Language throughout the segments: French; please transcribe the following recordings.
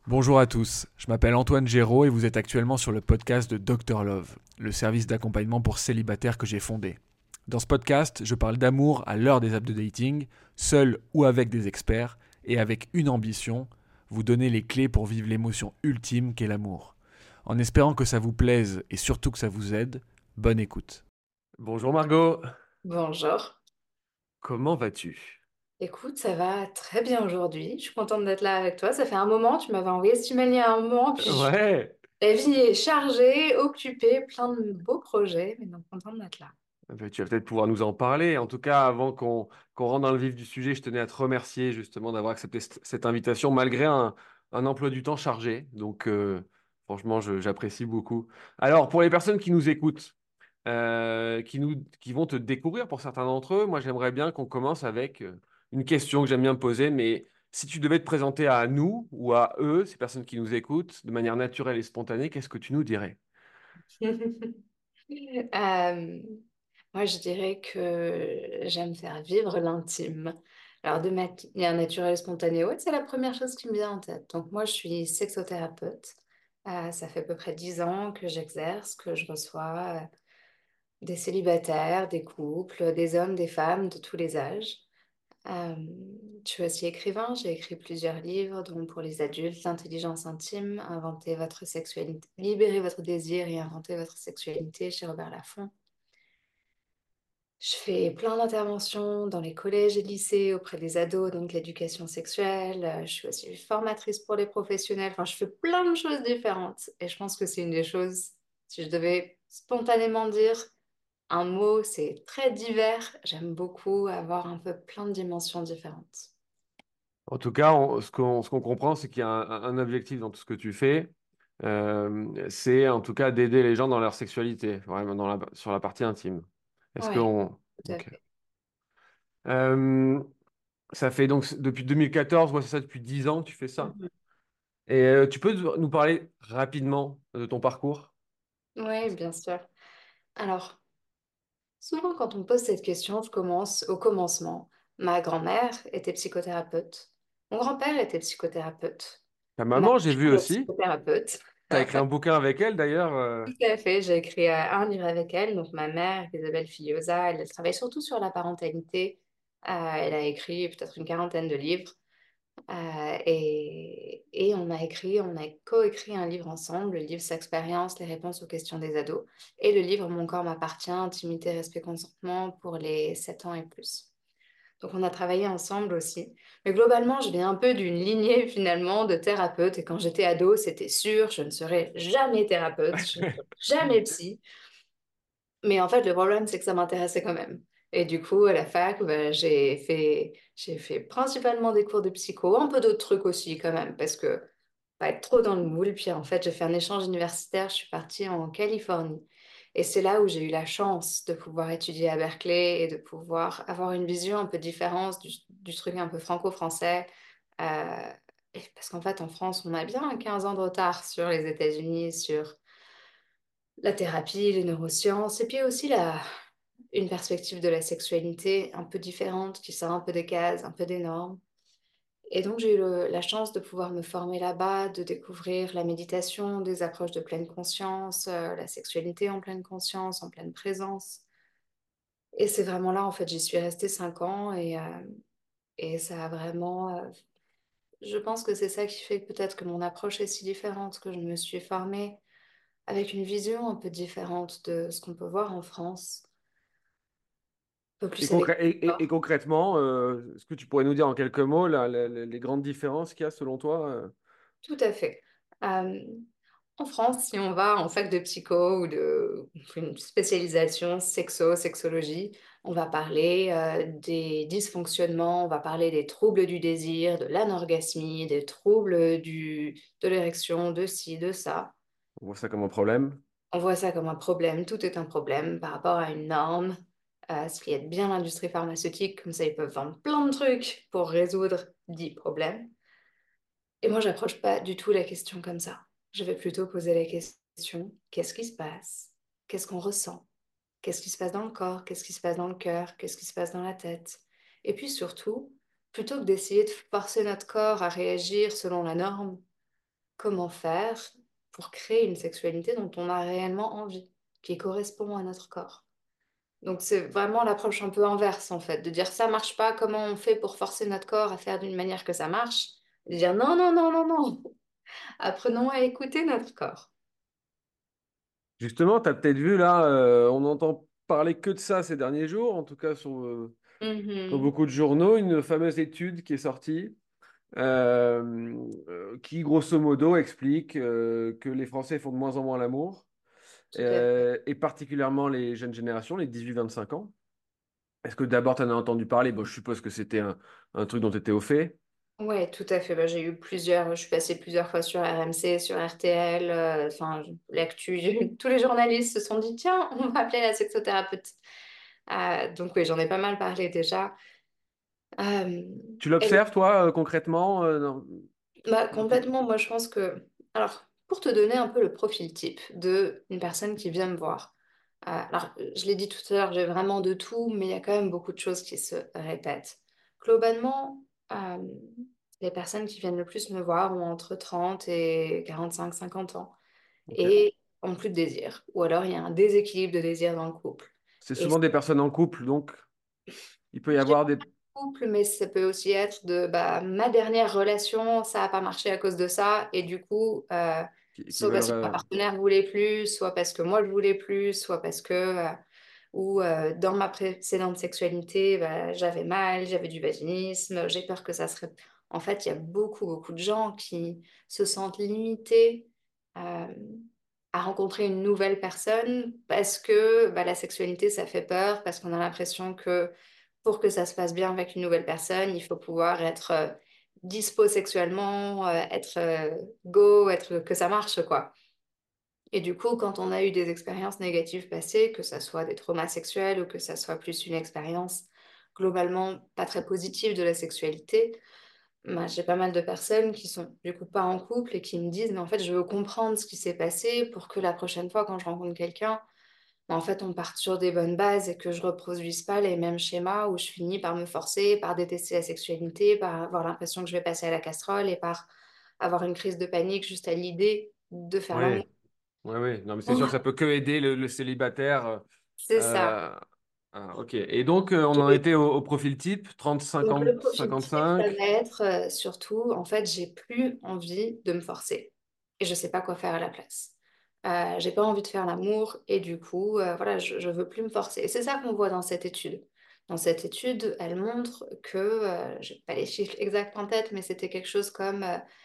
Bonjour à tous, je m'appelle Antoine Géraud et vous êtes actuellement sur le podcast de Dr Love, le service d'accompagnement pour célibataires que j'ai fondé. Dans ce podcast, je parle d'amour à l'heure des apps de dating, seul ou avec des experts, et avec une ambition, vous donner les clés pour vivre l'émotion ultime qu'est l'amour. En espérant que ça vous plaise et surtout que ça vous aide, bonne écoute. Bonjour Margot, Bonjour. comment vas-tu? Écoute, ça va très bien aujourd'hui. Je suis contente d'être là avec toi. Ça fait un moment, tu m'avais envoyé ce email il y a un moment, puis Ouais, la vie est chargée, occupée, plein de beaux projets, mais donc contente d'être là. Tu vas peut-être pouvoir nous en parler. En tout cas, avant qu'on rentre dans le vif du sujet, je tenais à te remercier justement d'avoir accepté cette invitation malgré un emploi du temps chargé. Donc, franchement, j'apprécie beaucoup. Alors, pour les personnes qui nous écoutent, qui vont te découvrir pour certains d'entre eux, moi, j'aimerais bien qu'on commence avec une question que j'aime bien me poser. Mais si tu devais te présenter à nous ou à eux, ces personnes qui nous écoutent, de manière naturelle et spontanée, qu'est-ce que tu nous dirais? Euh, Moi, je dirais que j'aime faire vivre l'intime. Alors, de manière naturelle et spontanée, ouais, c'est la première chose qui me vient en tête. Donc, moi, je suis sexothérapeute. Ça fait à peu près 10 ans que j'exerce, que je reçois des célibataires, des couples, des hommes, des femmes de tous les âges. Euh, je suis aussi écrivain, j'ai écrit plusieurs livres, dont pour les adultes, L'intelligence intime, Inventer votre sexualité, Libérer votre désir et inventer votre sexualité chez Robert Laffont. Je fais plein d'interventions dans les collèges et lycées auprès des ados, donc l'éducation sexuelle. Je suis aussi formatrice pour les professionnels. Enfin, je fais plein de choses différentes. Et je pense que c'est une des choses, si je devais spontanément dire un mot, c'est très divers. J'aime beaucoup avoir un peu plein de dimensions différentes. En tout cas, ce qu'on comprend, c'est qu'il y a un objectif dans tout ce que tu fais. C'est en tout cas d'aider les gens dans leur sexualité, vraiment sur la partie intime. Est-ce Oui, qu'on... tout à Ok. fait. Euh, Ça fait donc depuis 2014, ouais, c'est ça, depuis 10 ans que tu fais ça. Mhm. Et tu peux nous parler rapidement de ton parcours? Oui, bien sûr. Alors, souvent quand on me pose cette question, je commence au commencement. Ma grand-mère était psychothérapeute. Mon grand-père était psychothérapeute. Ta Ma maman, j'ai vu mère est aussi. psychothérapeute. Tu as écrit un bouquin avec elle d'ailleurs. Tout à fait, j'ai écrit un livre avec elle. Donc ma mère, Isabelle Filiosa, elle travaille surtout sur la parentalité. Elle a écrit peut-être une quarantaine de livres. Et on a coécrit un livre ensemble, le livre S'expérience, les réponses aux questions des ados, et le livre Mon corps m'appartient, intimité, respect, consentement pour les 7 ans et plus. Donc on a travaillé ensemble aussi. Mais globalement, je viens un peu d'une lignée finalement de thérapeutes. Et quand j'étais ado, c'était sûr, je ne serai jamais thérapeute, je ne serai jamais psy. Mais en fait, le problème, c'est que ça m'intéressait quand même. Et du coup, à la fac, bah, j'ai fait principalement des cours de psycho, un peu d'autres trucs aussi quand même, parce que pas être trop dans le moule. Puis en fait, j'ai fait un échange universitaire, je suis partie en Californie. Et c'est là où j'ai eu la chance de pouvoir étudier à Berkeley et de pouvoir avoir une vision un peu différente du truc un peu franco-français. Euh, Parce qu'en fait, en France, on a bien 15 ans de retard sur les États-Unis, sur la thérapie, les neurosciences, et puis aussi une perspective de la sexualité un peu différente, qui sort un peu des cases, un peu des normes. Et donc j'ai eu la chance de pouvoir me former là-bas, de découvrir la méditation, des approches de pleine conscience, la sexualité en pleine conscience, en pleine présence. Et c'est vraiment là, en fait, j'y suis restée 5 ans et ça a vraiment... je pense que c'est ça qui fait peut-être que mon approche est si différente, que je me suis formée avec une vision un peu différente de ce qu'on peut voir en France, un peu Et, plus avec et concrètement, est-ce que tu pourrais nous dire en quelques mots les grandes différences qu'il y a selon toi? tout à fait. Euh, En France, si on va en fac de psycho ou on fait une spécialisation sexologie, on va parler des dysfonctionnements, on va parler des troubles du désir, de l'anorgasmie, des troubles de l'érection, de ci, de ça. On voit ça comme un problème. On voit ça comme un problème, tout est un problème par rapport à une norme. Ce qui aide bien l'industrie pharmaceutique, comme ça ils peuvent vendre plein de trucs pour résoudre 10 problèmes. Et moi, j'approche pas du tout la question comme ça. Je vais plutôt poser la question, qu'est-ce qui se passe? Qu'est-ce qu'on ressent? Qu'est-ce qui se passe dans le corps? Qu'est-ce qui se passe dans le cœur? Qu'est-ce qui se passe dans la tête? Et puis surtout, plutôt que d'essayer de forcer notre corps à réagir selon la norme, comment faire pour créer une sexualité dont on a réellement envie, qui correspond à notre corps. Donc c'est vraiment l'approche un peu inverse en fait, de dire ça marche pas, comment on fait pour forcer notre corps à faire d'une manière que ça marche? De dire non, non, non, non, non, apprenons à écouter notre corps. Justement, tu as peut-être vu là, on entend parler que de ça ces derniers jours, en tout cas sur Mhm. beaucoup de journaux, une fameuse étude qui est sortie qui, grosso modo, explique que les Français font de moins en moins l'amour, Tout à fait. et particulièrement les jeunes générations, les 18-25 ans. Est-ce que d'abord tu en as entendu parler? Bon, je suppose que c'était un truc dont tu étais au fait. Ouais, tout à fait. Bah, j'ai eu plusieurs, je suis passée plusieurs fois sur RMC, sur RTL, enfin, l'actu, tous les journalistes se sont dit, tiens, on va appeler la sexothérapeute. Donc oui, j'en ai pas mal parlé déjà. Euh, Tu et l'observes, toi, concrètement, bah, dans tes- complètement, moi je pense que... Alors, pour te donner un peu le profil type de une personne qui vient me voir, alors je l'ai dit tout à l'heure, j'ai vraiment de tout, mais il y a quand même beaucoup de choses qui se répètent. Globalement, les personnes qui viennent le plus me voir ont entre 30 et 45-50 ans Ok. et ont plus de désir. Ou alors il y a un déséquilibre de désir dans le couple. C'est Et souvent des personnes en couple, donc il peut y je dirais avoir des couple, mais ça peut aussi être de bah, ma dernière relation, ça n'a pas marché à cause de ça, et du coup, qui soit veulent... parce que ma partenaire voulait plus, soit parce que moi je voulais plus, soit parce que ou dans ma précédente sexualité, bah, j'avais mal, j'avais du vaginisme, j'ai peur que ça serait. En fait, il y a beaucoup, beaucoup de gens qui se sentent limités euh, à rencontrer une nouvelle personne parce que bah, la sexualité, ça fait peur, parce qu'on a l'impression que pour que ça se passe bien avec une nouvelle personne, il faut pouvoir être dispo sexuellement, être go, être que ça marche, quoi. Et du coup, quand on a eu des expériences négatives passées, que ça soit des traumas sexuels ou que ça soit plus une expérience globalement pas très positive de la sexualité, bah, j'ai pas mal de personnes qui sont du coup pas en couple et qui me disent, mais en fait, je veux comprendre ce qui s'est passé pour que la prochaine fois, quand je rencontre quelqu'un, en fait, on parte sur des bonnes bases et que je reproduise pas les mêmes schémas où je finis par me forcer, par détester la sexualité, par avoir l'impression que je vais passer à la casserole et par avoir une crise de panique juste à l'idée de faire l'amour. Oui, oui, oui. Non, mais c'est sûr que ça peut que aider le célibataire. C'est ça. Euh, ok. Et donc, on en Et était au profil type, 30, donc, le 50, profil type, ça 55. va être surtout, en fait, j'ai plus envie de me forcer et je sais pas quoi faire à la place. J'ai pas envie de faire l'amour et du coup, voilà, je veux plus me forcer. Et c'est ça qu'on voit dans cette étude. Dans cette étude, elle montre que, j'ai pas les chiffres exacts en tête, mais c'était quelque chose comme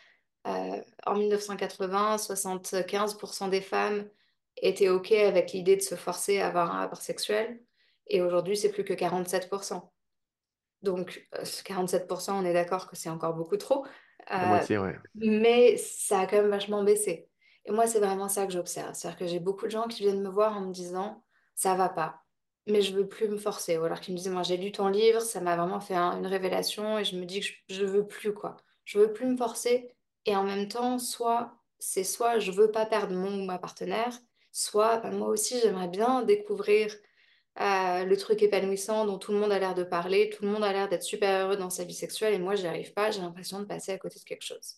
en 1980, 75% des femmes étaient OK avec l'idée de se forcer à avoir un rapport sexuel et aujourd'hui, c'est plus que 47%. Donc, 47%, on est d'accord que c'est encore beaucoup trop, La euh, moitié, ouais. mais ça a quand même vachement baissé. Et moi, c'est vraiment ça que j'observe. C'est-à-dire que j'ai beaucoup de gens qui viennent me voir en me disant, ça va pas, mais je veux plus me forcer. Ou alors qui me disent, moi, j'ai lu ton livre, ça m'a vraiment fait une révélation et je me dis que je veux plus, quoi. Je veux plus me forcer. Et en même temps, soit je veux pas perdre mon ou ma partenaire, soit bah, moi aussi, j'aimerais bien découvrir le truc épanouissant dont tout le monde a l'air de parler, tout le monde a l'air d'être super heureux dans sa vie sexuelle et moi, j'y arrive pas, j'ai l'impression de passer à côté de quelque chose.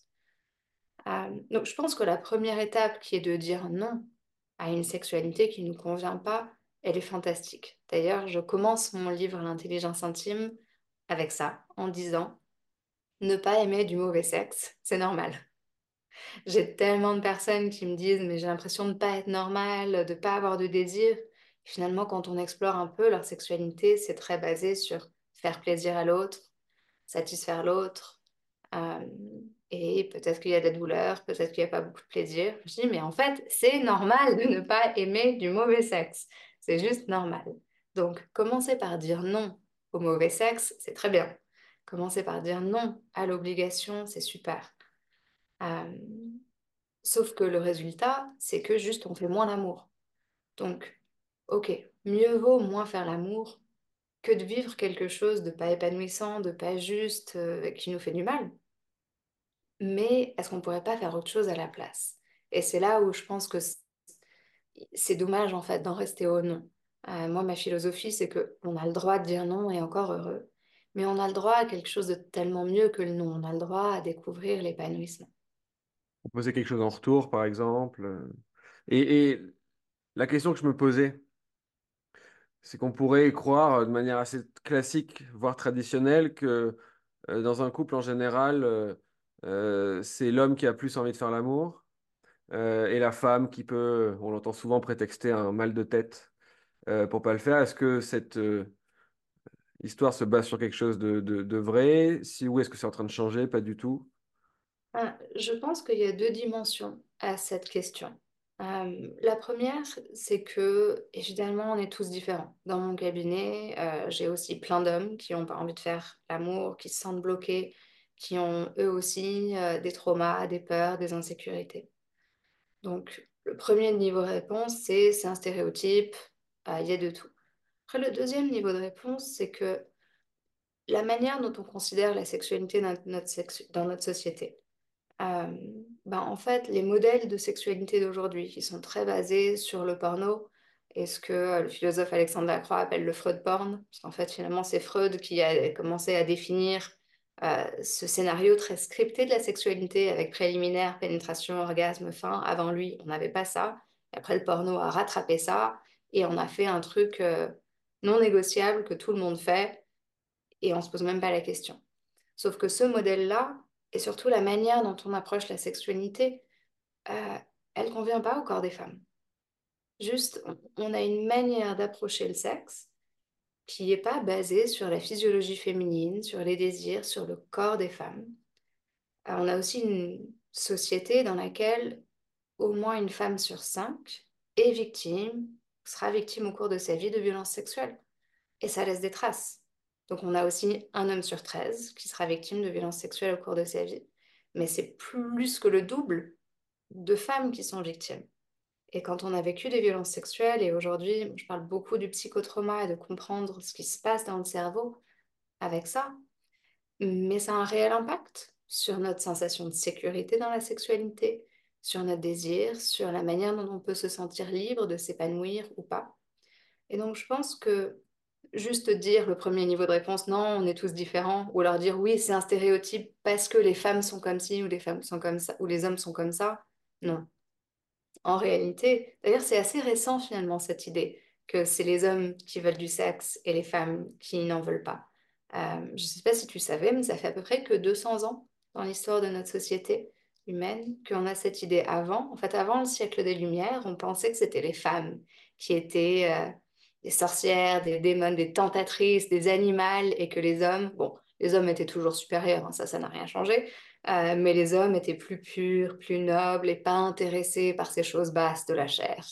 Donc, je pense que la première étape qui est de dire non à une sexualité qui ne nous convient pas, elle est fantastique. D'ailleurs, je commence mon livre L'intelligence intime avec ça, en disant ne pas aimer du mauvais sexe, c'est normal. J'ai tellement de personnes qui me disent, mais j'ai l'impression de ne pas être normale, de ne pas avoir de désir. Finalement, quand on explore un peu leur sexualité, c'est très basé sur faire plaisir à l'autre, satisfaire l'autre. euh, et peut-être qu'il y a des douleurs, peut-être qu'il n'y a pas beaucoup de plaisir. Je dis, mais en fait, c'est normal de ne pas aimer du mauvais sexe. C'est juste normal. Donc, commencer par dire non au mauvais sexe, c'est très bien. Commencer par dire non à l'obligation, c'est super. Euh, Sauf que le résultat, c'est que juste on fait moins l'amour. Donc, ok, mieux vaut moins faire l'amour que de vivre quelque chose de pas épanouissant, de pas juste, qui nous fait du mal. Mais est-ce qu'on pourrait pas faire autre chose à la place? Et c'est là où je pense que c'est dommage en fait d'en rester au non. Moi, ma philosophie, c'est que on a le droit de dire non et encore heureux. Mais on a le droit à quelque chose de tellement mieux que le non. On a le droit à découvrir l'épanouissement. proposer quelque chose en retour, par exemple. Et la question que je me posais, c'est qu'on pourrait croire de manière assez classique, voire traditionnelle, que dans un couple en général, c'est l'homme qui a plus envie de faire l'amour et la femme qui peut, on l'entend souvent prétexter un mal de tête pour pas le faire. Est-ce que cette histoire se base sur quelque chose de vrai? Si oui, est-ce que c'est en train de changer? Pas du tout. Je pense qu'il y a deux dimensions à cette question. La première, c'est que évidemment, on est tous différents. Dans mon cabinet, j'ai aussi plein d'hommes qui n'ont pas envie de faire l'amour, qui se sentent bloqués, qui ont eux aussi des traumas, des peurs, des insécurités. Donc, le premier niveau de réponse, c'est un stéréotype, il y a de tout. Après, le deuxième niveau de réponse, c'est que la manière dont on considère la sexualité dans notre société. Euh, En fait, les modèles de sexualité d'aujourd'hui, qui sont très basés sur le porno, et ce que le philosophe Alexandre Lacroix appelle le Freud porn, parce qu'en fait, finalement, c'est Freud qui a commencé à définir ce scénario très scripté de la sexualité, avec préliminaire, pénétration, orgasme, fin. Avant lui, on n'avait pas ça. Et après, le porno a rattrapé ça, et on a fait un truc non négociable que tout le monde fait, et on se pose même pas la question. Sauf que ce modèle-là, et surtout la manière dont on approche la sexualité, euh, elle convient pas au corps des femmes. Juste, on a une manière d'approcher le sexe qui n'est pas basée sur la physiologie féminine, sur les désirs, sur le corps des femmes. On a aussi une société dans laquelle au moins une femme sur cinq est victime, sera victime au cours de sa vie de violences sexuelles. Et ça laisse des traces. Donc on a aussi un homme sur 13 qui sera victime de violences sexuelles au cours de sa vie. Mais c'est plus que le double de femmes qui sont victimes. Et quand on a vécu des violences sexuelles, et aujourd'hui, je parle beaucoup du psychotrauma et de comprendre ce qui se passe dans le cerveau avec ça, mais ça a un réel impact sur notre sensation de sécurité dans la sexualité, sur notre désir, sur la manière dont on peut se sentir libre de s'épanouir ou pas. Et donc, je pense que juste dire le premier niveau de réponse, non, on est tous différents, ou leur dire oui, c'est un stéréotype parce que les femmes sont comme ci, ou les femmes sont comme ça, ou les hommes sont comme ça, non. En réalité, d'ailleurs, c'est assez récent finalement cette idée que c'est les hommes qui veulent du sexe et les femmes qui n'en veulent pas. Je ne sais pas si tu savais, mais ça fait à peu près que 200 ans dans l'histoire de notre société humaine qu'on a cette idée. Avant, en fait, avant le siècle des Lumières, on pensait que c'était les femmes qui étaient des sorcières, des démons, des tentatrices, des animaux, et que les hommes, bon, les hommes étaient toujours supérieurs, hein, ça n'a rien changé, mais les hommes étaient plus purs, plus nobles et pas intéressés par ces choses basses de la chair.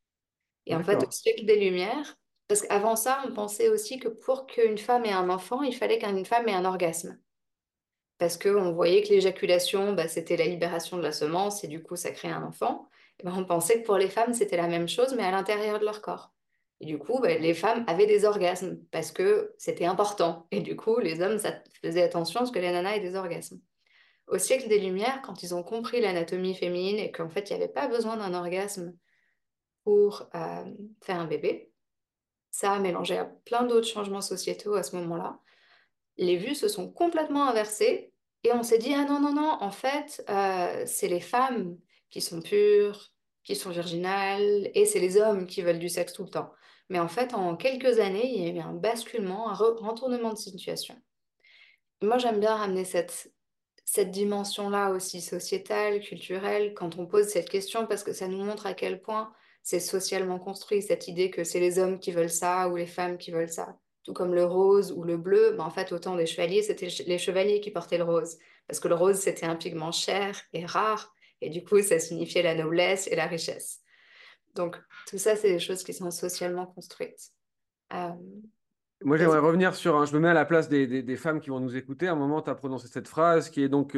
Et en fait, au D'accord. siècle des Lumières, parce qu'avant ça, on pensait aussi que pour qu'une femme ait un enfant, il fallait qu'une femme ait un orgasme. Parce qu'on voyait que l'éjaculation, c'était la libération de la semence et du coup, ça crée un enfant. Et on pensait que pour les femmes, c'était la même chose, mais à l'intérieur de leur corps. Et du coup, les femmes avaient des orgasmes parce que c'était important. Et du coup, les hommes, ça faisait attention à ce que les nanas aient des orgasmes. Au siècle des Lumières, quand ils ont compris l'anatomie féminine et qu'en fait, il n'y avait pas besoin d'un orgasme pour faire un bébé, ça a mélangé à plein d'autres changements sociétaux à ce moment-là. Les vues se sont complètement inversées et on s'est dit, ah non, non, non, en fait, c'est les femmes qui sont pures, qui sont virginales, et c'est les hommes qui veulent du sexe tout le temps. Mais en fait, en quelques années, il y a eu un basculement, un retournement de situation. Moi, j'aime bien ramener cette dimension-là aussi sociétale, culturelle, quand on pose cette question, parce que ça nous montre à quel point c'est socialement construit, cette idée que c'est les hommes qui veulent ça ou les femmes qui veulent ça. Tout comme le rose ou le bleu, en fait, autant des chevaliers, c'était les chevaliers qui portaient le rose, parce que le rose, c'était un pigment cher et rare, et du coup, ça signifiait la noblesse et la richesse. Donc, tout ça, c'est des choses qui sont socialement construites. Euh, Moi, j'aimerais Vas-y. revenir sur je me mets à la place des femmes qui vont nous écouter. À un moment, tu as prononcé cette phrase qui est donc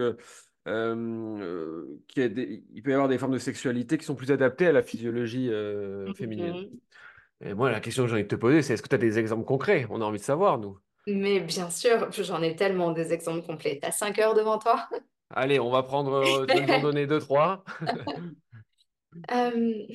il peut y avoir des formes de sexualité qui sont plus adaptées à la physiologie féminine. Mhm. Et moi, la question que j'ai envie de te poser, c'est est-ce que tu as des exemples concrets? On a envie de savoir, nous. Mais bien sûr, j'en ai tellement des exemples complets. T'as 5 heures devant toi? Allez, on va prendre, tu veux nous en donner deux, trois? Euh,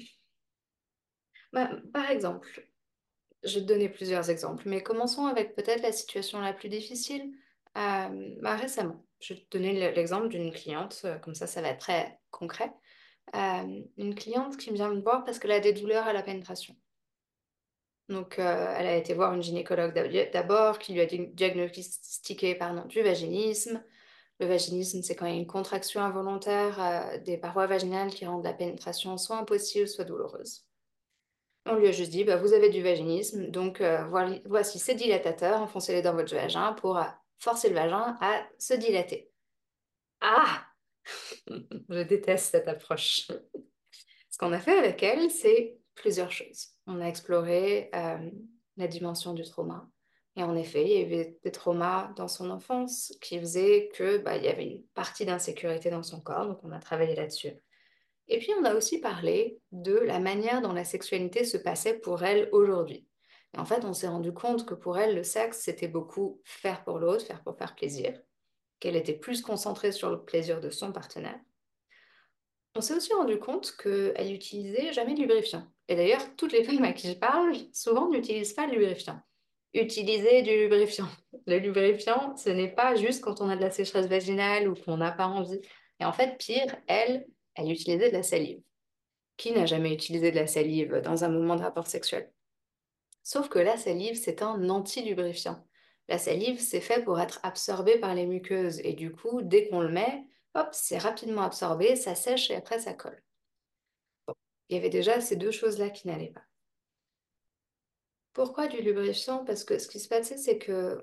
Par exemple, je vais te donner plusieurs exemples, mais commençons avec peut-être la situation la plus difficile récemment. je vais te donner l'exemple d'une cliente, comme ça va être très concret. Une cliente qui vient me voir parce qu'elle a des douleurs à la pénétration. Donc, elle a été voir une gynécologue d'abord qui lui a diagnostiqué pardon, du vaginisme. Le vaginisme, c'est quand il y a une contraction involontaire des parois vaginales qui rendent la pénétration soit impossible, soit douloureuse. On lui a juste dit, bah, vous avez du vaginisme, donc voici ces dilatateurs, enfoncez-les dans votre vagin pour forcer le vagin à se dilater. Ah! Je déteste cette approche. Ce qu'on a fait avec elle, c'est plusieurs choses. On a exploré la dimension du trauma. Et en effet, il y avait des traumas dans son enfance qui faisaient que bah, il y avait une partie d'insécurité dans son corps, donc on a travaillé là-dessus. Et puis on a aussi parlé de la manière dont la sexualité se passait pour elle aujourd'hui. Et en fait, on s'est rendu compte que pour elle, le sexe, c'était beaucoup faire pour l'autre, faire pour faire plaisir, qu'elle était plus concentrée sur le plaisir de son partenaire. On s'est aussi rendu compte qu'elle n'utilisait jamais de lubrifiant. Et d'ailleurs, toutes les femmes à qui je parle, souvent n'utilisent pas de lubrifiant. Utiliser du lubrifiant. Le lubrifiant, ce n'est pas juste quand on a de la sécheresse vaginale ou qu'on n'a pas envie. Et en fait, pire, elle utilisait de la salive. Qui n'a jamais utilisé de la salive dans un moment de rapport sexuel? Sauf que la salive, c'est un anti-lubrifiant. La salive, c'est fait pour être absorbé par les muqueuses. Et du coup, dès qu'on le met, hop, c'est rapidement absorbé, ça sèche et après ça colle. Il y avait déjà ces deux choses-là qui n'allaient pas. Pourquoi du lubrifiant? Parce que ce qui se passait, c'est que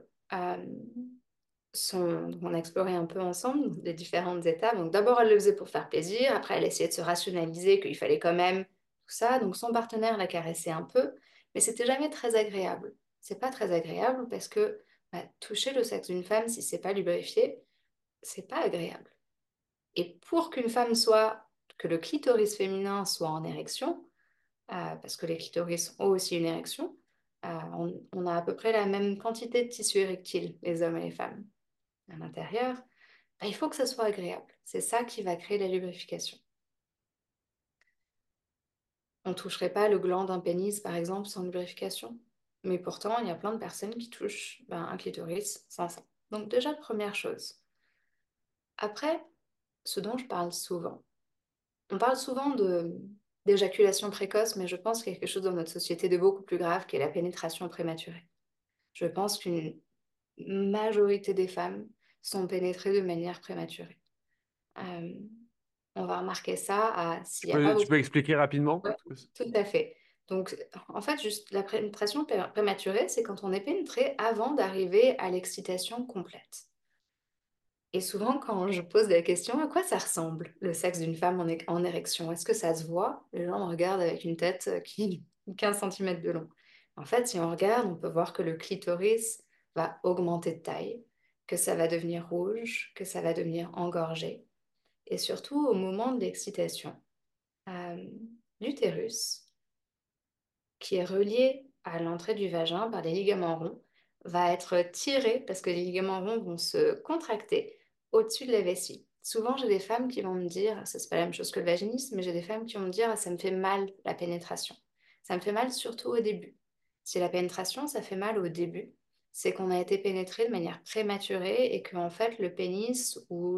on a exploré un peu ensemble les différentes étapes. Donc d'abord, elle le faisait pour faire plaisir. Après, elle essayait de se rationaliser qu'il fallait quand même tout ça. Donc son partenaire la caressait un peu, mais c'était jamais très agréable. C'est pas très agréable parce que bah, toucher le sexe d'une femme, si c'est pas lubrifié, c'est pas agréable. Et pour que le clitoris féminin soit en érection, parce que les clitoris ont aussi une érection, on a à peu près la même quantité de tissu érectile, les hommes et les femmes. À l'intérieur, bah, il faut que ça soit agréable. C'est ça qui va créer la lubrification. On ne toucherait pas le gland d'un pénis, par exemple, sans lubrification. Mais pourtant, il y a plein de personnes qui touchent un clitoris sans ça. Donc déjà, première chose. Après, ce dont je parle souvent. On parle souvent d'éjaculation précoce, mais je pense qu'il y a quelque chose dans notre société de beaucoup plus grave qui est la pénétration prématurée. Je pense qu'une majorité des femmes sont pénétrées de manière prématurée. Euh, on va remarquer ça s'il n'y a pas Tu beaucoup. peux expliquer rapidement? Ouais, tout à fait. Donc, en fait, juste la pénétration prématurée, c'est quand on est pénétré avant d'arriver à l'excitation complète. Et souvent, quand je pose la question, à quoi ça ressemble le sexe d'une femme en érection? Est-ce que ça se voit? Les gens me regardent avec une tête qui 15 cm de long. En fait, si on regarde, on peut voir que le clitoris va augmenter de taille, que ça va devenir rouge, que ça va devenir engorgé. Et surtout, au moment de l'excitation, euh, l'utérus, qui est relié à l'entrée du vagin par des ligaments ronds, va être tiré parce que les ligaments ronds vont se contracter au-dessus de la vessie. Souvent, j'ai des femmes qui vont me dire, ça c'est pas la même chose que le vaginisme, mais j'ai des femmes qui vont me dire, ah, ça me fait mal la pénétration. Ça me fait mal surtout au début. Si la pénétration, ça fait mal au début, c'est qu'on a été pénétré de manière prématurée et qu'en fait, le pénis ou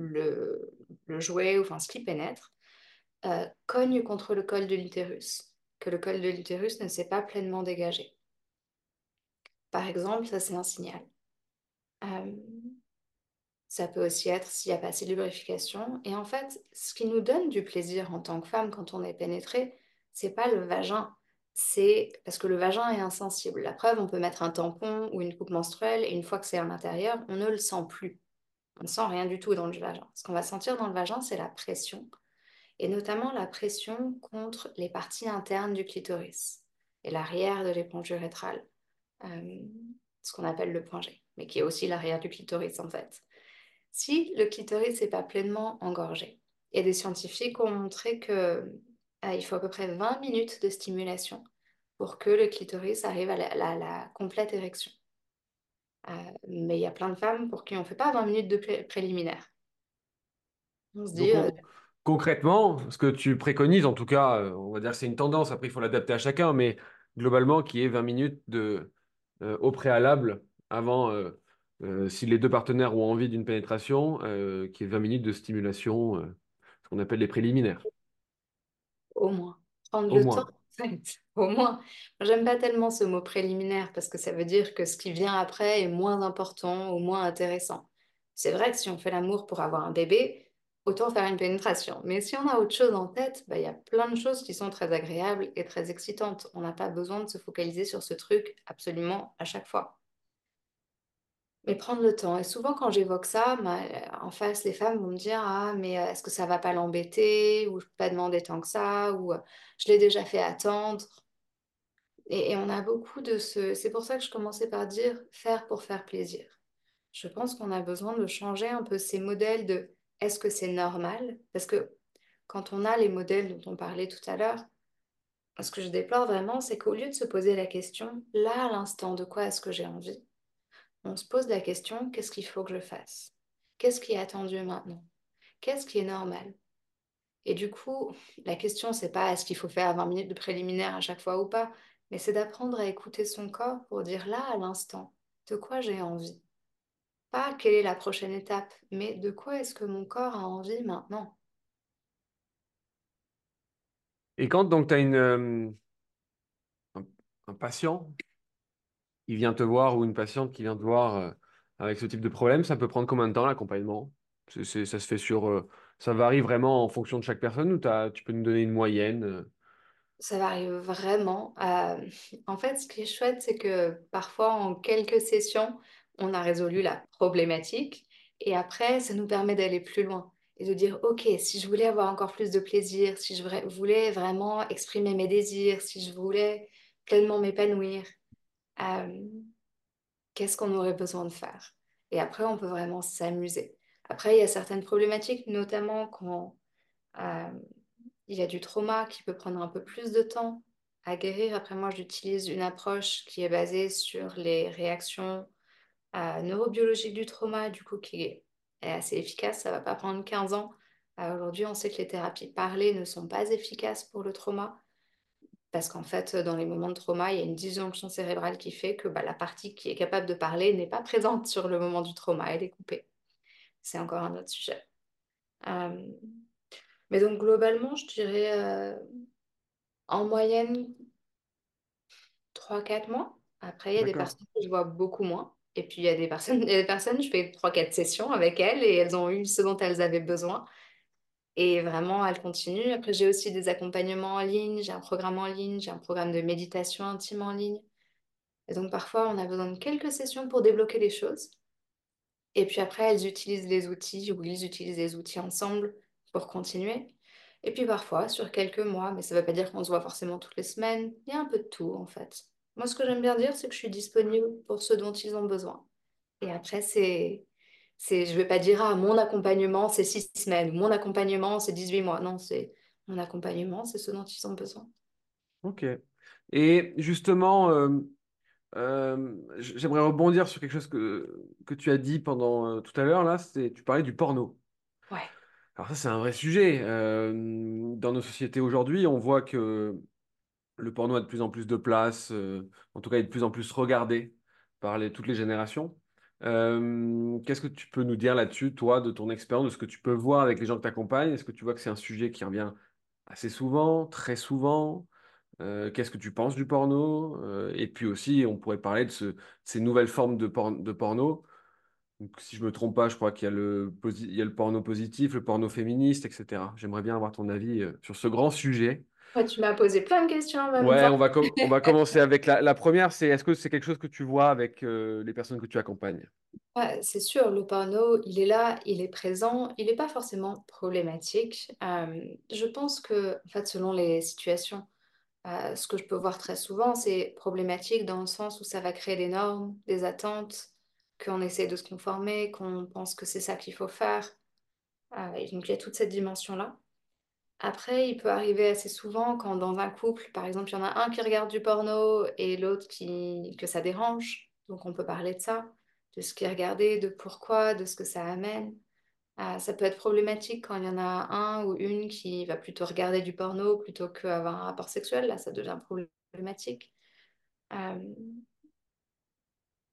le jouet, ou enfin ce qui pénètre, cogne contre le col de l'utérus, que le col de l'utérus ne s'est pas pleinement dégagé. Par exemple, ça c'est un signal. Euh, Ça peut aussi être s'il n'y a pas assez de lubrification. Et en fait, ce qui nous donne du plaisir en tant que femme quand on est pénétré, c'est pas le vagin. C'est parce que le vagin est insensible. La preuve, on peut mettre un tampon ou une coupe menstruelle et une fois que c'est à l'intérieur, on ne le sent plus. On ne sent rien du tout dans le vagin. Ce qu'on va sentir dans le vagin, c'est la pression et notamment la pression contre les parties internes du clitoris et l'arrière de l'éponge urétrale, euh, ce qu'on appelle le point G, mais qui est aussi l'arrière du clitoris en fait. Si le clitoris n'est pas pleinement engorgé, et des scientifiques ont montré que il faut à peu près 20 minutes de stimulation pour que le clitoris arrive à la complète érection. Mais il y a plein de femmes pour qui on ne fait pas 20 minutes de préliminaire. On se dit, Donc concrètement, ce que tu préconises, en tout cas, on va dire que c'est une tendance, après il faut l'adapter à chacun, mais globalement, qui est 20 minutes au préalable avant. Si les deux partenaires ont envie d'une pénétration, qu'il y ait 20 minutes de stimulation, ce qu'on appelle les préliminaires, Au moins. Prendre au le temps, moins. en fait. Au moins. Moi, j'aime pas tellement ce mot préliminaire parce que ça veut dire que ce qui vient après est moins important ou moins intéressant. C'est vrai que si on fait l'amour pour avoir un bébé, autant faire une pénétration. Mais si on a autre chose en tête, bah, il y a plein de choses qui sont très agréables et très excitantes. On n'a pas besoin de se focaliser sur ce truc absolument à chaque fois. Mais prendre le temps. Et souvent, quand j'évoque ça, en face, les femmes vont me dire, ah, mais est-ce que ça va pas l'embêter? Ou je peux pas demander tant que ça? Ou je l'ai déjà fait attendre. Et on a beaucoup de ce... C'est pour ça que je commençais par dire faire pour faire plaisir. Je pense qu'on a besoin de changer un peu ces modèles de est-ce que c'est normal? Parce que quand on a les modèles dont on parlait tout à l'heure, ce que je déplore vraiment, c'est qu'au lieu de se poser la question, là, à l'instant, de quoi est-ce que j'ai envie? On se pose la question, qu'est-ce qu'il faut que je fasse? Qu'est-ce qui est attendu maintenant? Qu'est-ce qui est normal? Et du coup, la question, c'est pas est-ce qu'il faut faire 20 minutes de préliminaire à chaque fois ou pas, mais c'est d'apprendre à écouter son corps pour dire là, à l'instant, de quoi j'ai envie. Pas quelle est la prochaine étape, mais de quoi est-ce que mon corps a envie maintenant? Et quand donc tu as un, un patient qui vient te voir ou une patiente qui vient te voir avec ce type de problème, ça peut prendre combien de temps l'accompagnement? Ça se fait ça varie vraiment en fonction de chaque personne ou tu peux nous donner une moyenne? Ça varie vraiment. En fait, ce qui est chouette, c'est que parfois, en quelques sessions, on a résolu la problématique et après, ça nous permet d'aller plus loin et de dire, OK, si je voulais avoir encore plus de plaisir, si voulais vraiment exprimer mes désirs, si je voulais pleinement m'épanouir, euh, qu'est-ce qu'on aurait besoin de faire? Et après, on peut vraiment s'amuser. Après, il y a certaines problématiques, notamment quand euh, il y a du trauma qui peut prendre un peu plus de temps à guérir. Après, moi, j'utilise une approche qui est basée sur les réactions neurobiologiques du trauma, du coup, est assez efficace. Ça va pas prendre 15 ans. Aujourd'hui, on sait que les thérapies parlées ne sont pas efficaces pour le trauma. Parce qu'en fait, dans les moments de trauma, il y a une disjonction cérébrale qui fait que bah, la partie qui est capable de parler n'est pas présente sur le moment du trauma, elle est coupée. C'est encore un autre sujet. Euh, mais donc, globalement, je dirais en moyenne 3 4 mois. Après, il y a des D'accord. personnes que je vois beaucoup moins. Et puis, il y a des personnes, je fais 3 4 sessions avec elles et elles ont eu ce dont elles avaient besoin. Et vraiment, elles continuent. Après, j'ai aussi des accompagnements en ligne, j'ai un programme en ligne, j'ai un programme de méditation intime en ligne. Et donc, parfois, on a besoin de quelques sessions pour débloquer les choses. Et puis après, elles utilisent les outils ou ils utilisent les outils ensemble pour continuer. Et puis parfois, sur quelques mois, mais ça ne veut pas dire qu'on se voit forcément toutes les semaines, il y a un peu de tout en fait. Moi, ce que j'aime bien dire, c'est que je suis disponible pour ce dont ils ont besoin. Et après, je ne vais pas dire, ah, mon accompagnement, c'est 6 semaines, ou mon accompagnement, c'est 18 mois. Non, c'est mon accompagnement, c'est ce dont ils ont besoin. Ok. Et justement, j'aimerais rebondir sur quelque chose que tu as dit pendant tout à l'heure, là, tu parlais du porno. Ouais. Alors ça, c'est un vrai sujet. Dans nos sociétés aujourd'hui, on voit que le porno a de plus en plus de place, en tout cas, il est de plus en plus regardé par toutes les générations. Qu'est-ce que tu peux nous dire là-dessus, toi, de ton expérience, de ce que tu peux voir avec les gens que tu accompagnes? Est-ce que tu vois que c'est un sujet qui revient assez souvent, très souvent? Qu'est-ce que tu penses du porno? Et puis aussi, on pourrait parler de ces nouvelles formes de porno. Donc, si je me trompe pas, je crois qu'il y a il y a le porno positif, le porno féministe, etc. J'aimerais bien avoir ton avis sur ce grand sujet. Ouais, tu m'as posé plein de questions en même Ouais, temps. on va commencer avec la première, c'est est-ce que c'est quelque chose que tu vois avec les personnes que tu accompagnes? Ouais, c'est sûr, le porno, il est là, il est présent, il n'est pas forcément problématique. Je pense que, en fait, selon les situations, ce que je peux voir très souvent, c'est problématique dans le sens où ça va créer des normes, des attentes, qu'on essaie de se conformer, qu'on pense que c'est ça qu'il faut faire. Et donc, il y a toute cette dimension-là. Après, il peut arriver assez souvent quand dans un couple, par exemple, il y en a un qui regarde du porno et l'autre que ça dérange. Donc on peut parler de ça, de ce qui est regardé, de pourquoi, de ce que ça amène. Ça peut être problématique quand il y en a un ou une qui va plutôt regarder du porno plutôt qu'avoir un rapport sexuel. Là, ça devient problématique. Euh,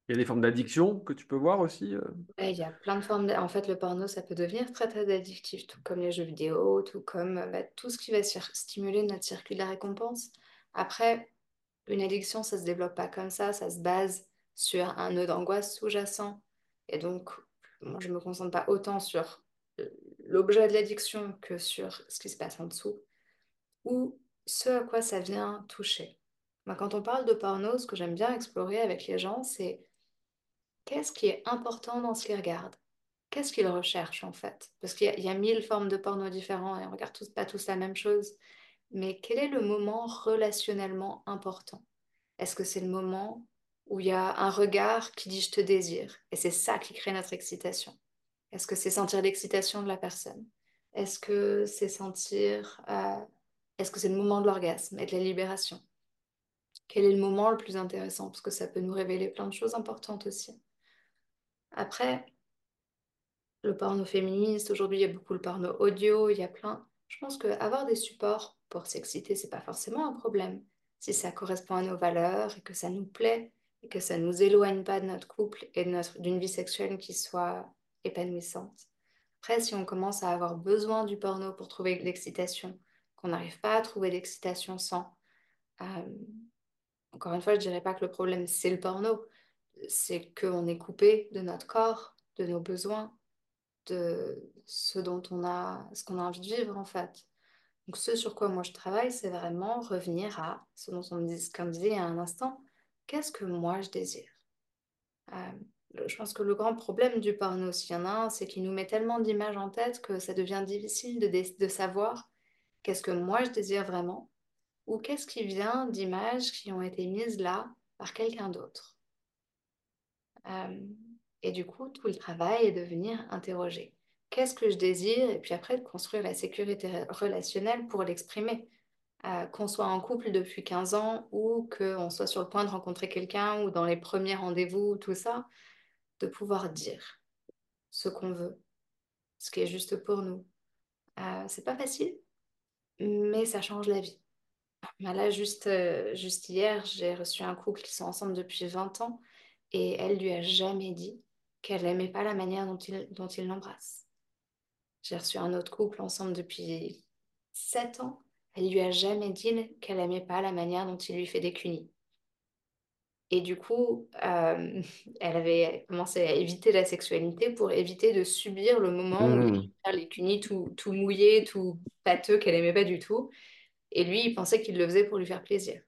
Il y a des formes d'addiction que tu peux voir aussi. Ouais, il y a plein de formes. En fait, le porno, ça peut devenir très très addictif, tout comme les jeux vidéo, tout comme bah, tout ce qui va stimuler notre circuit de la récompense. Après, une addiction, ça se développe pas comme ça se base sur un nœud d'angoisse sous-jacent. Et donc, moi, je me concentre pas autant sur l'objet de l'addiction que sur ce qui se passe en dessous, ou ce à quoi ça vient toucher. Moi, quand on parle de porno, ce que j'aime bien explorer avec les gens, c'est qu'est-ce qui est important dans ce qu'ils regardent? Qu'est-ce qu'ils recherchent en fait? Parce il y a 1000 formes de porno différents et on regarde tous, pas tous la même chose. Mais quel est le moment relationnellement important? Est-ce que c'est le moment où il y a un regard qui dit je te désire et c'est ça qui crée notre excitation? Est-ce que c'est sentir l'excitation de la personne? Est-ce que c'est sentir... est-ce que c'est le moment de l'orgasme et de la libération? Quel est le moment le plus intéressant? Parce que ça peut nous révéler plein de choses importantes aussi. Après, le porno féministe, aujourd'hui il y a beaucoup le porno audio, il y a plein. Je pense qu'avoir des supports pour s'exciter, c'est pas forcément un problème. Si ça correspond à nos valeurs et que ça nous plaît et que ça nous éloigne pas de notre couple et de d'une vie sexuelle qui soit épanouissante. Après, si on commence à avoir besoin du porno pour trouver de l'excitation, qu'on n'arrive pas à trouver d'excitation sans, euh, encore une fois, je dirais pas que le problème c'est le porno, c'est qu'on est coupé de notre corps, de nos besoins de ce dont on a, ce qu'on a envie de vivre en fait. Donc ce sur quoi moi je travaille, c'est vraiment revenir à ce dont on me dit, comme disait il y a un instant, qu'est-ce que moi je désire? Je pense que le grand problème du porno, s'il y en a un, c'est qu'il nous met tellement d'images en tête que ça devient difficile de savoir qu'est-ce que moi je désire vraiment ou qu'est-ce qui vient d'images qui ont été mises là par quelqu'un d'autre. Euh, et du coup, tout le travail est de venir interroger. Qu'est-ce que je désire? Et puis après, de construire la sécurité relationnelle pour l'exprimer. Qu'on soit en couple depuis 15 ans ou qu'on soit sur le point de rencontrer quelqu'un ou dans les premiers rendez-vous, tout ça, de pouvoir dire ce qu'on veut, ce qui est juste pour nous. C'est pas facile, mais ça change la vie. Là, juste hier, j'ai reçu un couple qui sont ensemble depuis 20 ans et elle lui a jamais dit qu'elle n'aimait pas la manière dont il l'embrasse. J'ai reçu un autre couple ensemble depuis 7 ans. Elle lui a jamais dit qu'elle n'aimait pas la manière dont il lui fait des cunis. Et du coup, elle avait commencé à éviter la sexualité pour éviter de subir le moment où il allait Mhm. faire les cunis tout mouillés, tout pâteux, qu'elle aimait pas du tout. Et lui, il pensait qu'il le faisait pour lui faire plaisir.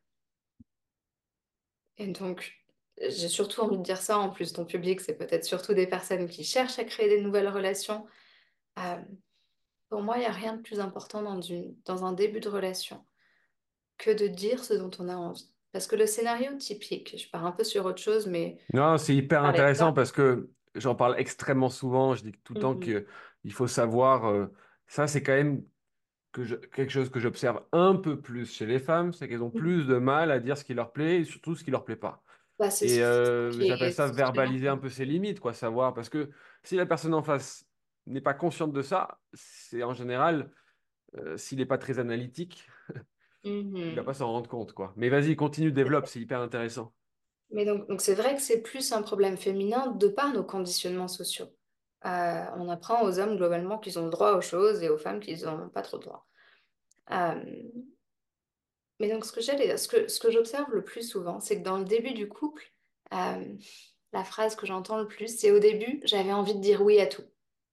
Et donc, j'ai surtout envie de dire ça, en plus, ton public, c'est peut-être surtout des personnes qui cherchent à créer des nouvelles relations. Euh, pour moi, il n'y a rien de plus important dans un début de relation que de dire ce dont on a envie. Parce que le scénario typique, je pars un peu sur autre chose, mais Non, c'est hyper parler de intéressant ça. parce que j'en parle extrêmement souvent. Je dis tout le temps Mhm. qu'il faut savoir. Ça, c'est quand même quelque chose que j'observe un peu plus chez les femmes, c'est qu'elles ont plus de mal à dire ce qui leur plaît et surtout ce qui leur plaît pas. Bah, Et j'appelle ça c'est ce qui est verbaliser un normal. peu ses limites, quoi, savoir. Parce que si la personne en face n'est pas consciente de ça, c'est en général, s'il n'est pas très analytique, il va pas Mhm. s'en rendre compte, quoi. Mais vas-y, continue, développe, c'est hyper intéressant. Mais donc c'est vrai que c'est plus un problème féminin de par nos conditionnements sociaux. On apprend aux hommes globalement qu'ils ont le droit aux choses et aux femmes qu'ils n'ont pas trop le droit. Euh, mais donc ce que j'observe le plus souvent, c'est que dans le début du couple, euh, la phrase que j'entends le plus, c'est au début, j'avais envie de dire oui à tout.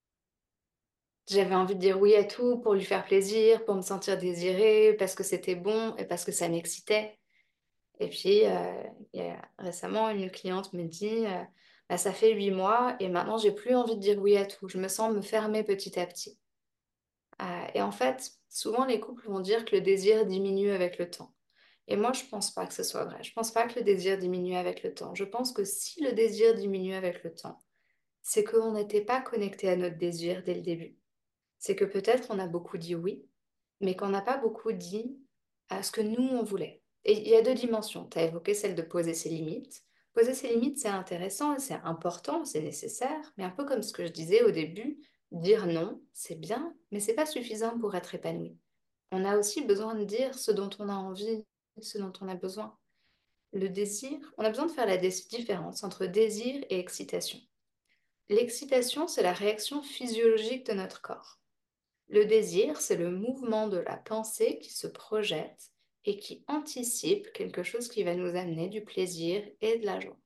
J'avais envie de dire oui à tout pour lui faire plaisir, pour me sentir désirée, parce que c'était bon et parce que ça m'excitait. Et puis, récemment, une cliente me dit, bah, ça fait 8 mois et maintenant, j'ai plus envie de dire oui à tout. Je me sens me fermer petit à petit. Et en fait, souvent, les couples vont dire que le désir diminue avec le temps. Et moi, je pense pas que ce soit vrai. Je pense pas que le désir diminue avec le temps. Je pense que si le désir diminue avec le temps, c'est qu'on n'était pas connecté à notre désir dès le début. C'est que peut-être on a beaucoup dit oui, mais qu'on n'a pas beaucoup dit à ce que nous, on voulait. Et il y a deux dimensions. Tu as évoqué celle de poser ses limites. Poser ses limites, c'est intéressant, c'est important, c'est nécessaire, mais un peu comme ce que je disais au début, dire non, c'est bien, mais c'est pas suffisant pour être épanoui. On a aussi besoin de dire ce dont on a envie, ce dont on a besoin. Le désir, on a besoin de faire la différence entre désir et excitation. L'excitation, c'est la réaction physiologique de notre corps. Le désir, c'est le mouvement de la pensée qui se projette et qui anticipe quelque chose qui va nous amener du plaisir et de la joie.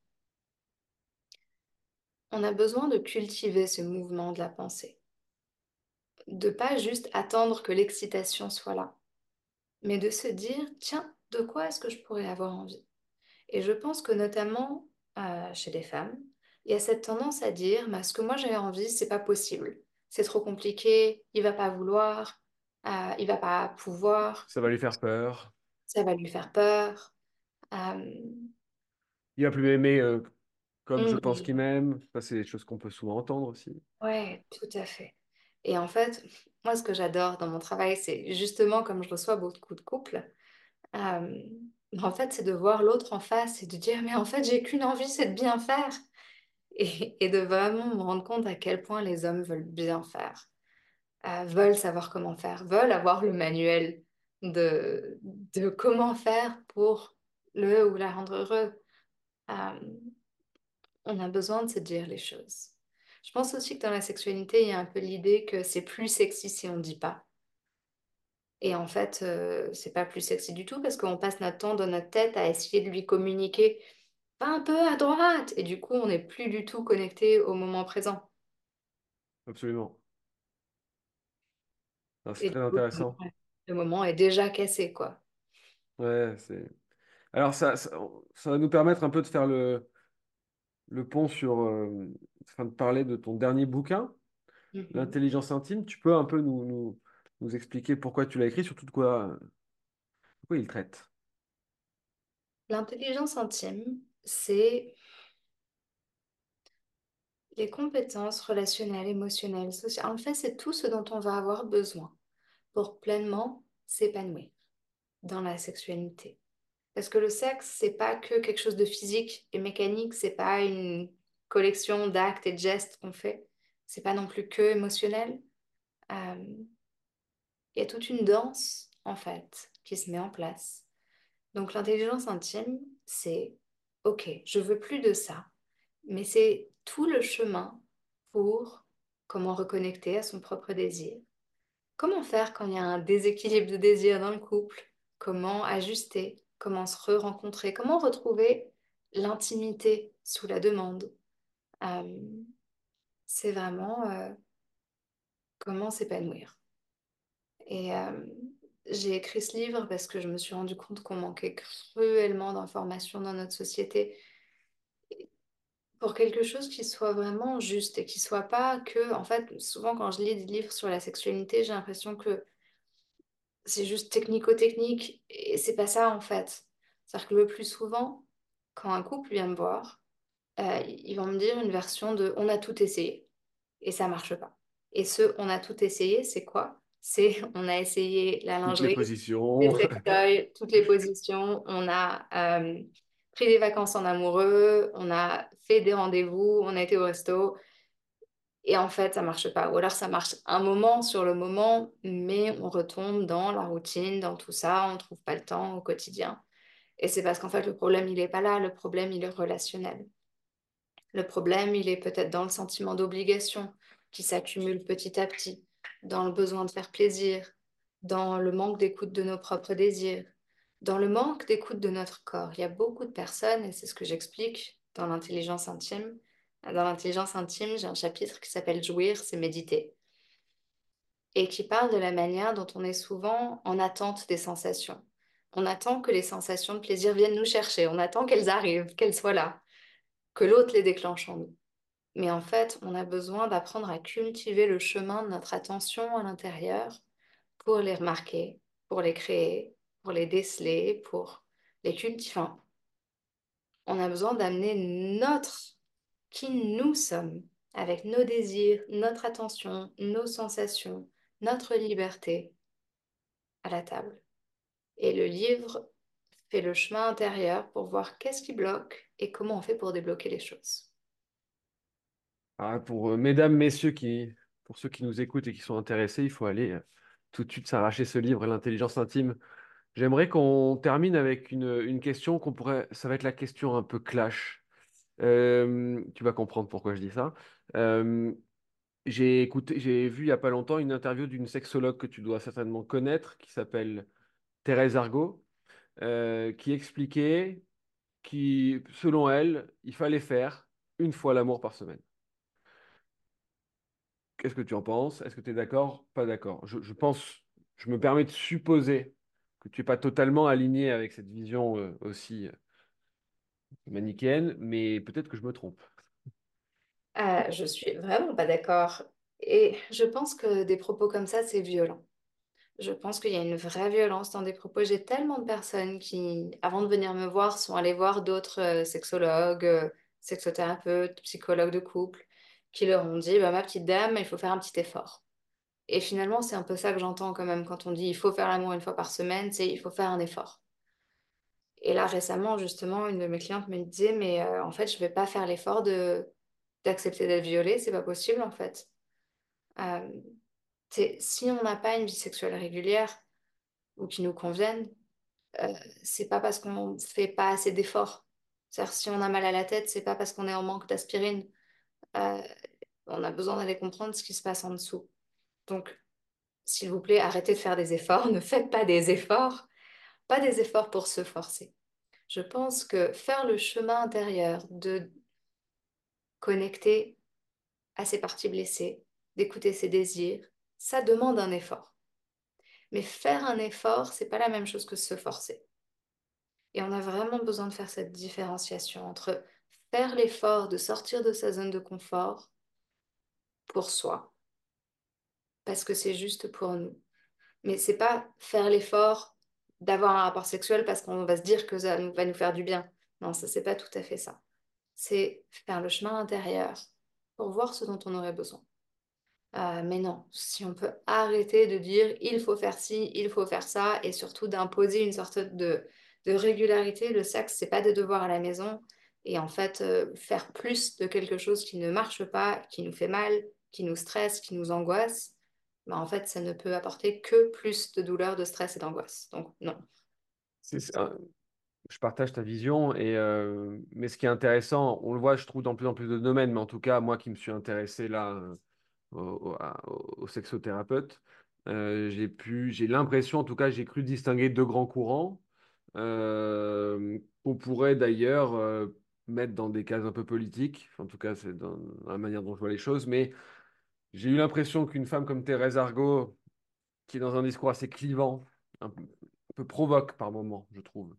On a besoin de cultiver ce mouvement de la pensée, de pas juste attendre que l'excitation soit là, mais de se dire, tiens, de quoi est-ce que je pourrais avoir envie? Et je pense que notamment chez les femmes, il y a cette tendance à dire, bah, ce que moi j'ai envie, c'est pas possible. C'est trop compliqué, il va pas vouloir, il va pas pouvoir, Ça va lui faire peur. ça va lui faire peur. Euh, Il va plus m'aimer comme je pense qu'il mm, m'aime. Ça, c'est des choses qu'on peut souvent entendre aussi. ouais, tout à fait. Et en fait, moi, ce que j'adore dans mon travail, c'est justement comme je reçois beaucoup de couples, euh, en fait, c'est de voir l'autre en face et de dire, mais en fait, j'ai qu'une envie, c'est de bien faire. Et de vraiment me rendre compte à quel point les hommes veulent bien faire, veulent savoir comment faire, veulent avoir le manuel de comment faire pour le ou la rendre heureux. Euh, on a besoin de se dire les choses. Je pense aussi que dans la sexualité, il y a un peu l'idée que c'est plus sexy si on ne dit pas. Et en fait, c'est pas plus sexy du tout parce qu'on passe notre temps dans notre tête à essayer de lui communiquer pas un peu à droite. Et du coup, on n'est plus du tout connecté au moment présent. Absolument. Ah, c'est Et du très coup, intéressant. ouais, le moment est déjà cassé, quoi. Ouais, c'est. Alors, ça va nous permettre un peu de faire le pont sur. Enfin, de parler de ton dernier bouquin, Mhm. L'intelligence intime. Tu peux un peu nous expliquer pourquoi tu l'as écrit, surtout de quoi il traite. L'intelligence intime, c'est les compétences relationnelles, émotionnelles, sociales. En fait, c'est tout ce dont on va avoir besoin pour pleinement s'épanouir dans la sexualité. Parce que le sexe, c'est pas que quelque chose de physique et mécanique, c'est pas une collection d'actes et de gestes qu'on fait. C'est pas non plus que émotionnel. Euh, Il y a toute une danse, en fait, qui se met en place. Donc l'intelligence intime, c'est OK, je veux plus de ça, mais c'est tout le chemin pour comment reconnecter à son propre désir. Comment faire quand il y a un déséquilibre de désir dans le couple? Comment ajuster? Comment se re-rencontrer? Comment retrouver l'intimité sous la demande? Euh, c'est vraiment comment s'épanouir. Et j'ai écrit ce livre parce que je me suis rendu compte qu'on manquait cruellement d'informations dans notre société pour quelque chose qui soit vraiment juste et qui soit pas que, en fait, souvent quand je lis des livres sur la sexualité, j'ai l'impression que c'est juste technico-technique et c'est pas ça en fait. C'est-à-dire que le plus souvent, quand un couple vient me voir, ils vont me dire une version de on a tout essayé et ça marche pas. Et ce on a tout essayé, c'est quoi? C'est on a essayé la Toutes les lingerie, les positions. sextoys, toutes les positions, on a pris des vacances en amoureux, on a fait des rendez-vous, on a été au resto. Et en fait, ça marche pas. Ou alors ça marche un moment sur le moment, mais on retombe dans la routine, dans tout ça, on trouve pas le temps au quotidien. Et c'est parce qu'en fait, le problème, il est pas là, le problème, il est relationnel. Le problème, il est peut-être dans le sentiment d'obligation qui s'accumule petit à petit, dans le besoin de faire plaisir, dans le manque d'écoute de nos propres désirs, dans le manque d'écoute de notre corps. Il y a beaucoup de personnes, et c'est ce que j'explique dans l'intelligence intime. Dans l'intelligence intime, j'ai un chapitre qui s'appelle Jouir, c'est méditer, et qui parle de la manière dont on est souvent en attente des sensations. On attend que les sensations de plaisir viennent nous chercher, on attend qu'elles arrivent, qu'elles soient là, que l'autre les déclenche en nous. Mais en fait, on a besoin d'apprendre à cultiver le chemin de notre attention à l'intérieur pour les remarquer, pour les créer, pour les déceler, pour les cultiver. Enfin, on a besoin d'amener notre, qui nous sommes, avec nos désirs, notre attention, nos sensations, notre liberté à la table. Et le livre fait le chemin intérieur pour voir qu'est-ce qui bloque et comment on fait pour débloquer les choses. Ah, pour mesdames, messieurs, pour ceux qui nous écoutent et qui sont intéressés, il faut aller tout de suite s'arracher ce livre, L'intelligence intime. J'aimerais qu'on termine avec une question qu'on pourrait. Ça va être la question un peu clash. Tu vas comprendre pourquoi je dis ça. Euh, j'ai vu il y a pas longtemps une interview d'une sexologue que tu dois certainement connaître, qui s'appelle Thérèse Argot, qui expliquait qui, selon elle, il fallait faire une fois l'amour par semaine. Qu'est-ce que tu en penses? Est-ce que tu es d'accord? Pas d'accord. Je pense, je me permets de supposer que tu n'es pas totalement aligné avec cette vision aussi manichéenne, mais peut-être que je me trompe. Je suis vraiment pas d'accord. Et je pense que des propos comme ça, c'est violent. Je pense qu'il y a une vraie violence dans des propos. J'ai tellement de personnes qui, avant de venir me voir, sont allées voir d'autres sexologues, sexothérapeutes, psychologues de couple, qui leur ont dit, bah, ma petite dame, il faut faire un petit effort. Et finalement, c'est un peu ça que j'entends quand même quand on dit il faut faire l'amour une fois par semaine, c'est il faut faire un effort. Et là, récemment, justement, une de mes clientes me disait, mais en fait, je vais pas faire l'effort de d'accepter d'être violée, c'est pas possible en fait. Euh, si on n'a pas une vie sexuelle régulière ou qui nous convienne, euh, c'est pas parce qu'on fait pas assez d'efforts. C'est-à-dire, si on a mal à la tête, c'est pas parce qu'on est en manque d'aspirine. Euh, on a besoin d'aller comprendre ce qui se passe en dessous. Donc, s'il vous plaît, arrêtez de faire des efforts, ne faites pas des efforts, pas des efforts pour se forcer. Je pense que faire le chemin intérieur de connecter à ses parties blessées, d'écouter ses désirs, ça demande un effort. Mais faire un effort, c'est pas la même chose que se forcer. Et on a vraiment besoin de faire cette différenciation entre faire l'effort de sortir de sa zone de confort pour soi, parce que c'est juste pour nous. Mais c'est pas faire l'effort d'avoir un rapport sexuel parce qu'on va se dire que ça va nous faire du bien. Non, ça, c'est pas tout à fait ça. C'est faire le chemin intérieur pour voir ce dont on aurait besoin. Mais non, si on peut arrêter de dire il faut faire ci, il faut faire ça, et surtout d'imposer une sorte de régularité, le sexe, c'est pas des devoirs à la maison, et en fait, faire plus de quelque chose qui ne marche pas, qui nous fait mal, qui nous stresse, qui nous angoisse, bah, en fait, ça ne peut apporter que plus de douleur, de stress et d'angoisse. Donc, non. Je partage ta vision, mais ce qui est intéressant, on le voit, je trouve, dans plus en plus de domaines, mais en tout cas, moi qui me suis intéressé là au sexothérapeute, j'ai l'impression, en tout cas, j'ai cru distinguer deux grands courants qu'on pourrait d'ailleurs mettre dans des cases un peu politiques. En tout cas, c'est dans la manière dont je vois les choses, mais j'ai eu l'impression qu'une femme comme Thérèse Argot, qui est dans un discours assez clivant, un peu provoque par moments, je trouve.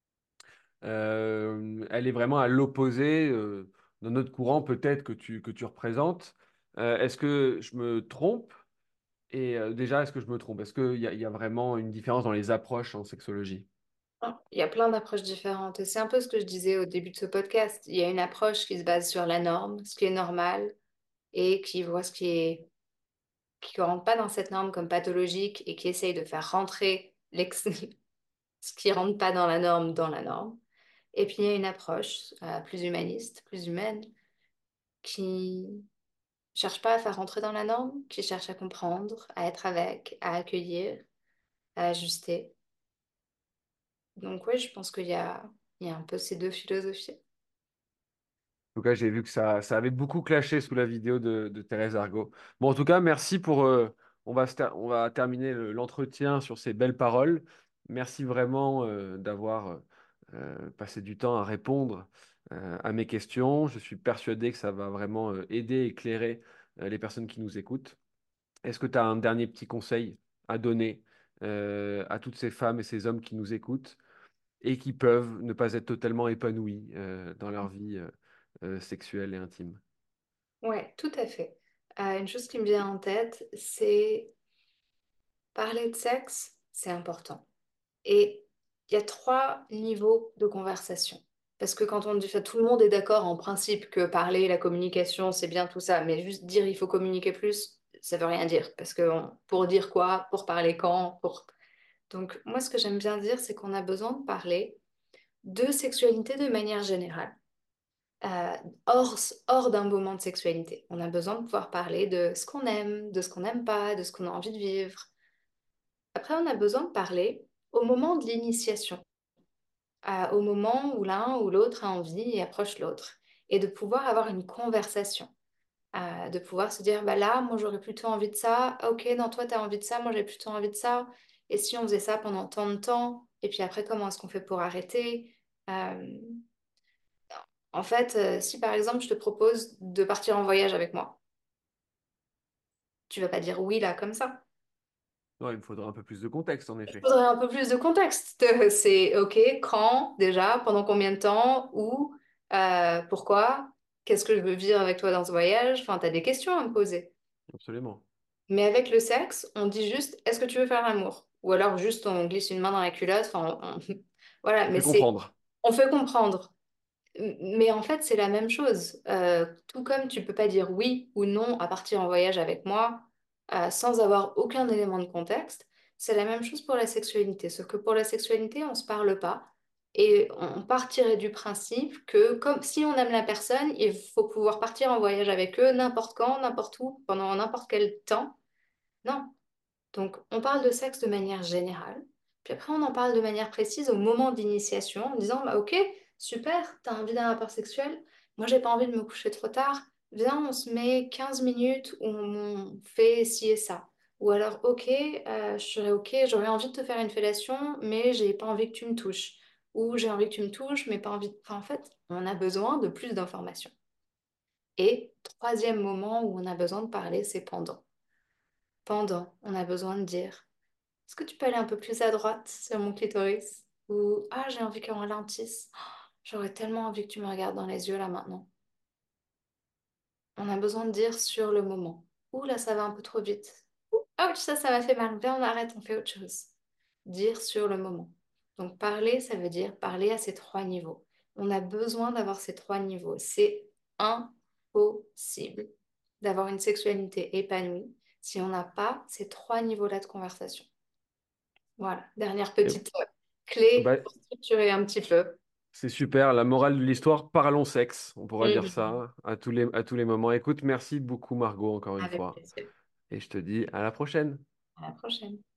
Elle est vraiment à l'opposé de notre courant, peut-être que tu représentes. Est-ce que je me trompe? Déjà, est-ce que je me trompe? Il y a vraiment une différence dans les approches en sexologie? Il y a plein d'approches différentes, et c'est un peu ce que je disais au début de ce podcast. Il y a une approche qui se base sur la norme, ce qui est normal, et qui voit qui ne rentre pas dans cette norme comme pathologique et qui essaye de faire rentrer ce qui rentre pas dans la norme dans la norme. Et puis il y a une approche plus humaniste, plus humaine, qui cherche pas à faire rentrer dans la norme, qui cherche à comprendre, à être avec, à accueillir, à ajuster. Donc oui, je pense il y a un peu ces deux philosophies. En tout cas, j'ai vu que ça avait beaucoup clashé sous la vidéo de Thérèse Argot. Bon, en tout cas, merci pour. On va terminer l'entretien sur ces belles paroles. Merci vraiment d'avoir passé du temps à répondre à mes questions. Je suis persuadé que ça va vraiment aider, éclairer les personnes qui nous écoutent. Est-ce que tu as un dernier petit conseil à donner à toutes ces femmes et ces hommes qui nous écoutent et qui peuvent ne pas être totalement épanouis dans leur vie sexuelle et intime? Ouais, tout à fait. Une chose qui me vient en tête, c'est parler de sexe, c'est important. Et il y a trois niveaux de conversation. Parce que quand on dit, enfin, tout le monde est d'accord en principe que parler, la communication, c'est bien tout ça, mais juste dire il faut communiquer plus, ça veut rien dire. Parce que pour dire quoi, pour parler quand, pour... Donc moi, ce que j'aime bien dire, c'est qu'on a besoin de parler de sexualité de manière générale. Euh, hors, hors d'un moment de sexualité. On a besoin de pouvoir parler de ce qu'on aime pas, de ce qu'on a envie de vivre. Après, on a besoin de parler au moment de l'initiation, au moment où l'un ou l'autre a envie et approche l'autre, et de pouvoir avoir une conversation, de pouvoir se dire, bah là, moi j'aurais plutôt envie de ça, ah, ok, non, toi tu as envie de ça, moi j'ai plutôt envie de ça, et si on faisait ça pendant tant de temps, et puis après, comment est-ce qu'on fait pour arrêter? Euh, En fait, si par exemple je te propose de partir en voyage avec moi, tu vas pas dire oui là comme ça. Ouais, il me faudra un peu plus de contexte, en Il effet. faudrait un peu plus de contexte. C'est ok, quand déjà, pendant combien de temps, où, pourquoi, qu'est-ce que je veux vivre avec toi dans ce voyage? Enfin, tu as des questions à me poser. Absolument. Mais avec le sexe, on dit juste est-ce que tu veux faire l'amour? Ou alors juste on glisse une main dans la culotte. Enfin, voilà, On mais fait comprendre. on fait comprendre. Mais en fait, c'est la même chose. Tout comme tu peux pas dire oui ou non à partir en voyage avec moi sans avoir aucun élément de contexte, c'est la même chose pour la sexualité. Sauf que pour la sexualité, on se parle pas. Et on partirait du principe que comme si on aime la personne, il faut pouvoir partir en voyage avec eux n'importe quand, n'importe où, pendant n'importe quel temps. Non. Donc, on parle de sexe de manière générale, puis après, on en parle de manière précise au moment d'initiation, en disant, bah, ok, super, t'as envie d'un rapport sexuel, moi, j'ai pas envie de me coucher trop tard, viens, on se met 15 minutes où on fait ci et ça. Ou alors, ok, je serais ok, j'aurais envie de te faire une fellation, mais j'ai pas envie que tu me touches. Ou j'ai envie que tu me touches, mais pas envie Enfin, en fait, on a besoin de plus d'informations. Et troisième moment où on a besoin de parler, c'est pendant. Pendant, on a besoin de dire. Est-ce que tu peux aller un peu plus à droite sur mon clitoris? Ou ah, j'ai envie qu'on ralentisse. Oh, j'aurais tellement envie que tu me regardes dans les yeux là maintenant. On a besoin de dire sur le moment. Ouh là, ça va un peu trop vite. Ouh, ouch, ça m'a fait mal. Viens, on arrête, on fait autre chose. Dire sur le moment. Donc parler, ça veut dire parler à ces trois niveaux. On a besoin d'avoir ces trois niveaux. C'est impossible d'avoir une sexualité épanouie si on n'a pas ces trois niveaux-là de conversation. Voilà, dernière Et, petite clé bah, pour structurer un petit peu. c'est super. La morale de l'histoire, parlons sexe. On pourra dire Mhm. ça à tous les moments. Écoute, merci beaucoup, Margot, encore une Avec fois. plaisir. Et je te dis à la prochaine. À la prochaine.